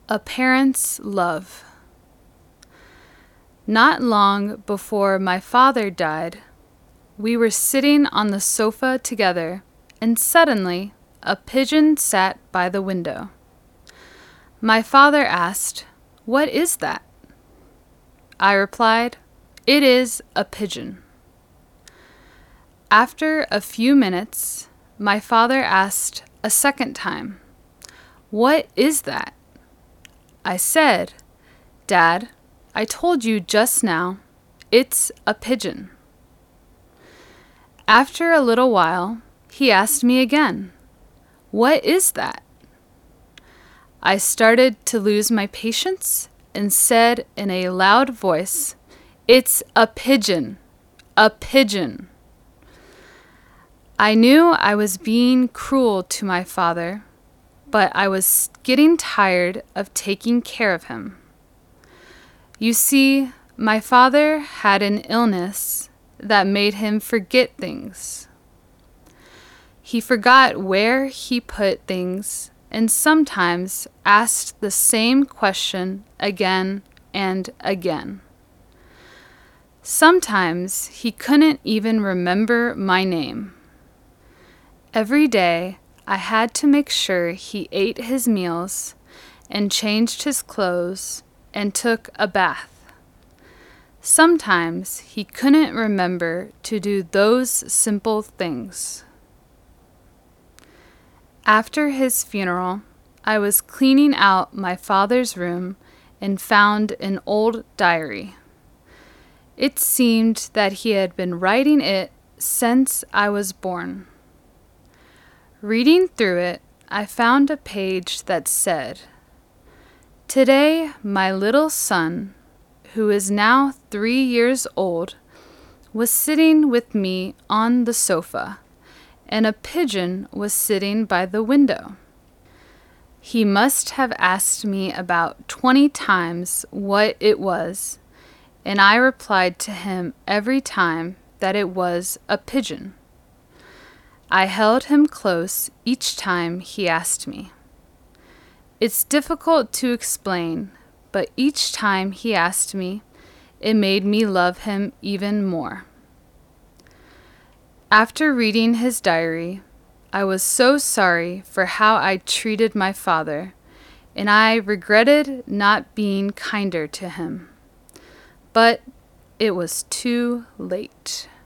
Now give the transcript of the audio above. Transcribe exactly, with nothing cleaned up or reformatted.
A parent's love. Not long before my father died, we were sitting on the sofa together, and suddenly a pigeon sat by the window. My father asked, "What is that?" I replied, "It is a pigeon." After a few minutes, my father asked a second time, "What is that?" I said, "Dad, I told you just now, it's a pigeon." After a little while, he asked me again, "What is that?" I started to lose my patience and said in a loud voice, "It's a pigeon, a pigeon." I knew I was being cruel to my father, but I was getting tired of taking care of him. You see, my father had an illness that made him forget things. He forgot where he put things and sometimes asked the same question again and again. Sometimes he couldn't even remember my name. Every day, I had to make sure he ate his meals and changed his clothes and took a bath. Sometimes he couldn't remember to do those simple things. After his funeral, I was cleaning out my father's room and found an old diary. It seemed that he had been writing it since I was born. Reading through it, I found a page that said, "Today, my little son, who is now three years old, was sitting with me on the sofa, and a pigeon was sitting by the window. He must have asked me about twenty times what it was, and I replied to him every time that it was a pigeon. I held him close each time he asked me. It's difficult to explain, but each time he asked me, it made me love him even more." After reading his diary, I was so sorry for how I treated my father, and I regretted not being kinder to him. But it was too late.